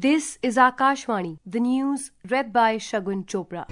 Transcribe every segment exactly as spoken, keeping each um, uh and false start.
This is Akashvani, the news read by Shagun Chopra.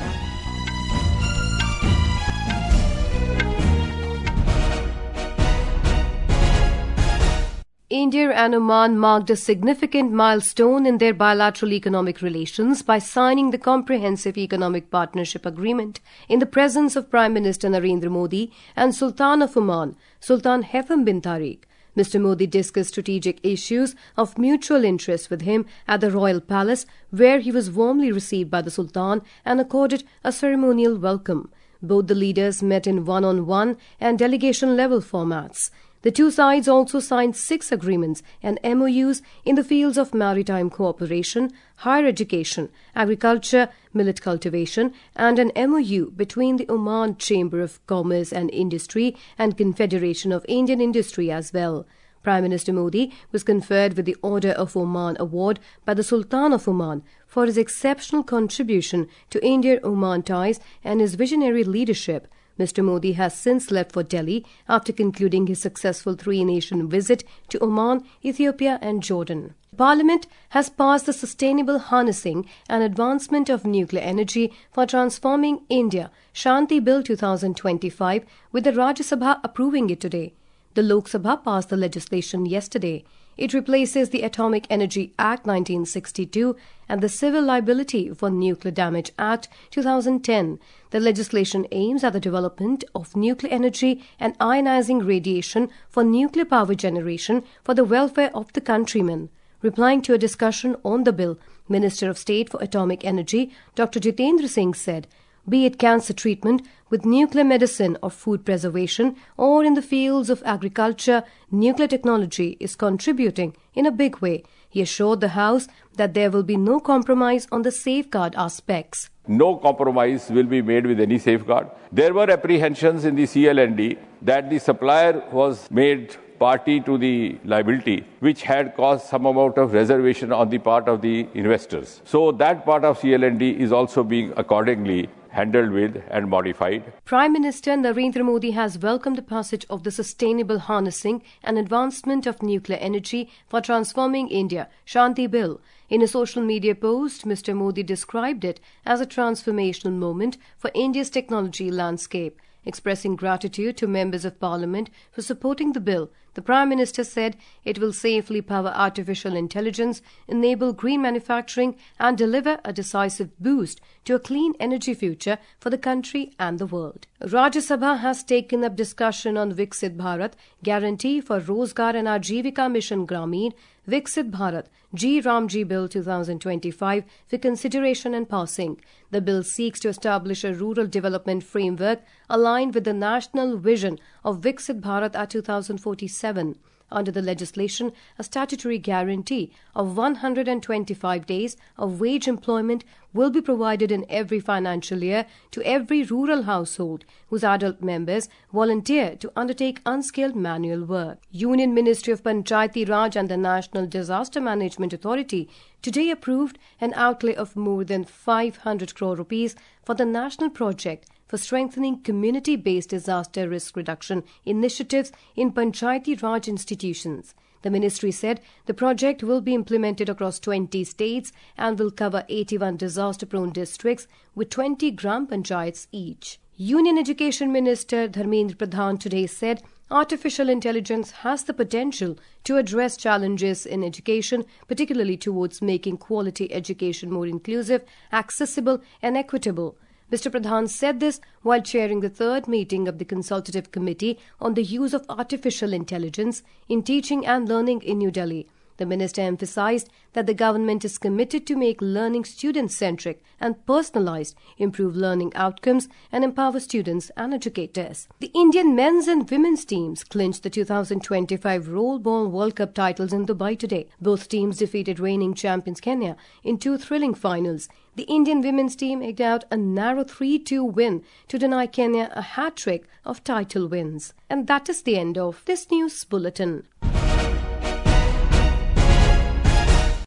India and Oman marked a significant milestone in their bilateral economic relations by signing the Comprehensive Economic Partnership Agreement in the presence of Prime Minister Narendra Modi and Sultan of Oman, Sultan Haitham bin Tariq. Mister Modi discussed strategic issues of mutual interest with him at the Royal Palace, where he was warmly received by the Sultan and accorded a ceremonial welcome. Both the leaders met in one-on-one and delegation-level formats. The two sides also signed six agreements and M O Us in the fields of maritime cooperation, higher education, agriculture, millet cultivation, and an M O U between the Oman Chamber of Commerce and Industry and Confederation of Indian Industry as well. Prime Minister Modi was conferred with the Order of Oman Award by the Sultan of Oman for his exceptional contribution to India-Oman ties and his visionary leadership. Mister Modi has since left for Delhi after concluding his successful three-nation visit to Oman, Ethiopia and Jordan. Parliament has passed the Sustainable Harnessing and Advancement of Nuclear Energy for Transforming India Shanti Bill twenty twenty-five, with the Rajya Sabha approving it today. The Lok Sabha passed the legislation yesterday. It replaces the Atomic Energy Act nineteen sixty-two and the Civil Liability for Nuclear Damage Act two thousand ten. The legislation aims at the development of nuclear energy and ionizing radiation for nuclear power generation for the welfare of the countrymen. Replying to a discussion on the bill, Minister of State for Atomic Energy, Doctor Jitendra Singh said, be it cancer treatment with nuclear medicine or food preservation or in the fields of agriculture, nuclear technology is contributing in a big way. He assured the House that there will be no compromise on the safeguard aspects. No compromise will be made with any safeguard. There were apprehensions in the C L N D that the supplier was made party to the liability, which had caused some amount of reservation on the part of the investors. So that part of C L N D is also being accordingly handled with and modified. Prime Minister Narendra Modi has welcomed the passage of the Sustainable Harnessing and Advancement of Nuclear Energy for Transforming India Shanti Bill. In a social media post, Mister Modi described it as a transformational moment for India's technology landscape. Expressing gratitude to members of Parliament for supporting the bill, the Prime Minister said it will safely power artificial intelligence, enable green manufacturing and deliver a decisive boost to a clean energy future for the country and the world. Rajya Sabha has taken up discussion on Viksit Bharat, Guarantee for Rozgar and Ajivika Mission Grameen, Viksit Bharat, G. Ramji Bill twenty twenty-five for consideration and passing. The bill seeks to establish a rural development framework aligned with the national vision of Viksit Bharat at two thousand forty-seven. Under the legislation, a statutory guarantee of one hundred twenty-five days of wage employment will be provided in every financial year to every rural household whose adult members volunteer to undertake unskilled manual work. Union Ministry of Panchayati Raj and the National Disaster Management Authority today approved an outlay of more than five hundred crore rupees for the national project for strengthening community-based disaster risk reduction initiatives in Panchayati Raj institutions. The ministry said the project will be implemented across twenty states and will cover eighty-one disaster-prone districts with twenty gram panchayats each. Union Education Minister Dharmendra Pradhan today said artificial intelligence has the potential to address challenges in education, particularly towards making quality education more inclusive, accessible and equitable. Mister Pradhan said this while chairing the third meeting of the Consultative Committee on the Use of Artificial Intelligence in Teaching and Learning in New Delhi. The minister emphasized that the government is committed to make learning student-centric and personalized, improve learning outcomes and empower students and educators. The Indian men's and women's teams clinched the two thousand twenty-five Rollball World Cup titles in Dubai today. Both teams defeated reigning champions Kenya in two thrilling finals. The Indian women's team egged out a narrow three two win to deny Kenya a hat-trick of title wins. And that is the end of this news bulletin.